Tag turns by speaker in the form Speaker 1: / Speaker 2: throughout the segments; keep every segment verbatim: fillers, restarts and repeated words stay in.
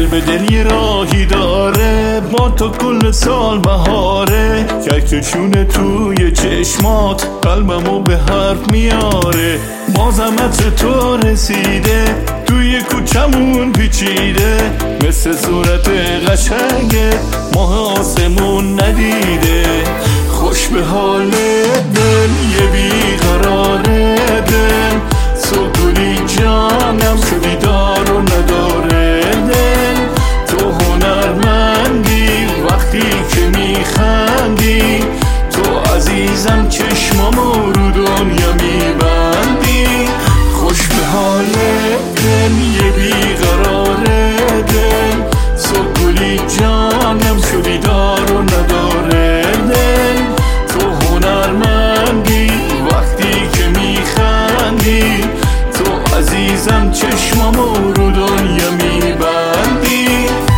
Speaker 1: به دل یه راهی داره، با تو کل سال بهاره. کهکشونه توی چشمات قلبمو به حرف میاره. بازم عطر تو رسیده، توی کوچمون پیچیده. مثل صورت قشنگت ماه آسمون ندیده. خوش به حال دل یه بیقراره دل، سکولی جانم شدی دار و نداره دل. تو هنرمندی وقتی که میخندی، تو عزیزم چشمامو رو دنیا میبندی. خوش به حال دل یه بیقراره دل، سکولی جانم شدی دار و نداره دل. تو هنرمندی وقتی که میخندی، تو عزیزم چشمامو رو دنیا میبندی.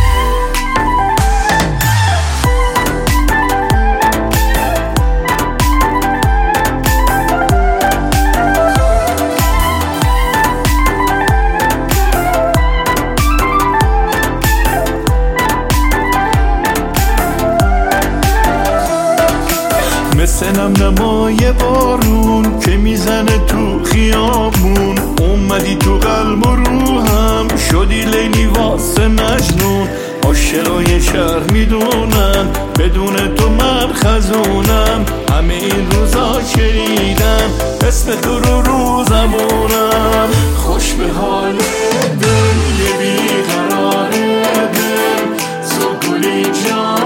Speaker 1: مثل نم نمای بارون که میزنه تو خیابون، اومدی تو قلب و روحم شدی لیلی واسه مجنون. عاشقای شهر میدونم بدون تو من خزونم، همه این روزا شنیدم اسم تو رو رو زبونم. خوش به حال دل یه بیقراره دل، سکولی جان